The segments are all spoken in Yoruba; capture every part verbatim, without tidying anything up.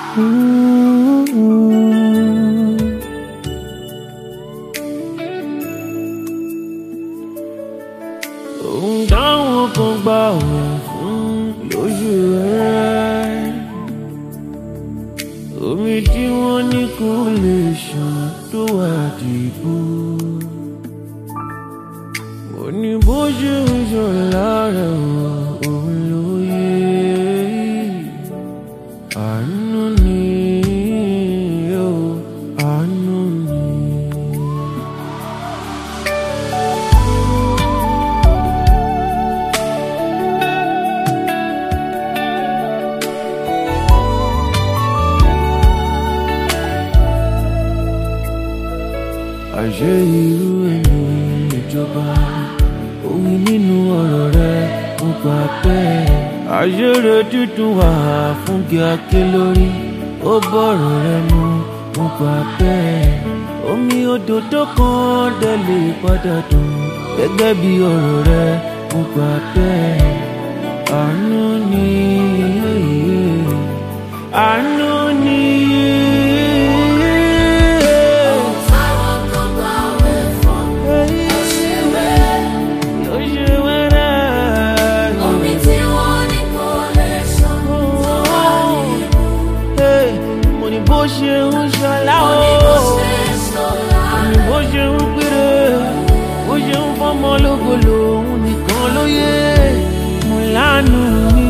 Òun dáhùn kan gbà wẹ̀ fún lójú rẹ̀. Omi tí wọ́n ní kò lè ṣàn tó wà dìbò. Mo ní bó ṣe ń ṣọlá rẹ̀ wọ̀ òun ló yẹ. Àánú ni ó, àánú ni. Àṣẹ irú ẹni ìjọba òun nínú ọ̀rọ̀ rẹ̀ ń pa bẹ́ẹ̀. Àṣẹrẹ dídùn wà fún kíákí lórí ó bọ̀rọ̀ rẹ̀ mú ń pa bẹ́ẹ̀. Omi odò tó kàn dẹ̀ lè padà dùn gẹ́gẹ́ bí ọ̀rọ̀ rẹ̀ ń pa bẹ́ẹ̀. Àánú ni, àánú ni. Bó ṣe ń ṣọlá o, bó ṣe ń péré, bó ṣe ń fọmọ lógo lòun nìkan ló yẹ. Mo lánàá ní.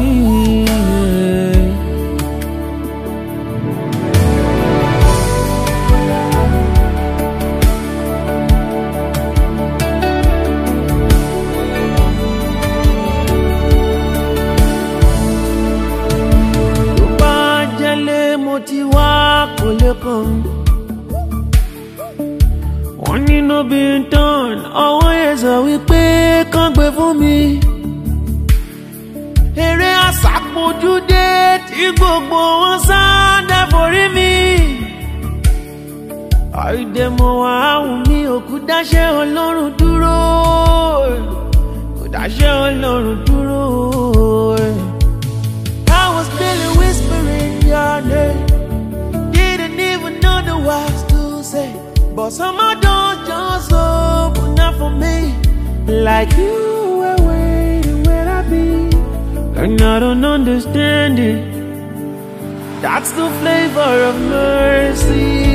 Tó bá jẹ́lé mo ti wá kò lè kàn. Wọ́n nínú bí n tán ọwọ́ yẹn sọ wípé kán gbé fún mi. Eré àsápojúdé tí gbogbo wọn sá dẹ́forí mi. Àìdèmọ̀ wàhùn mi òkú dáṣẹ́ Ọlọ́run dúró. Kò dáṣẹ́ Ọlọ́run dúró. I was barely whispering your name. Didn't even know the words to say, but somehow doors just open up for me. Like you were waiting where I be, and I don't understand it. That's the flavor of mercy.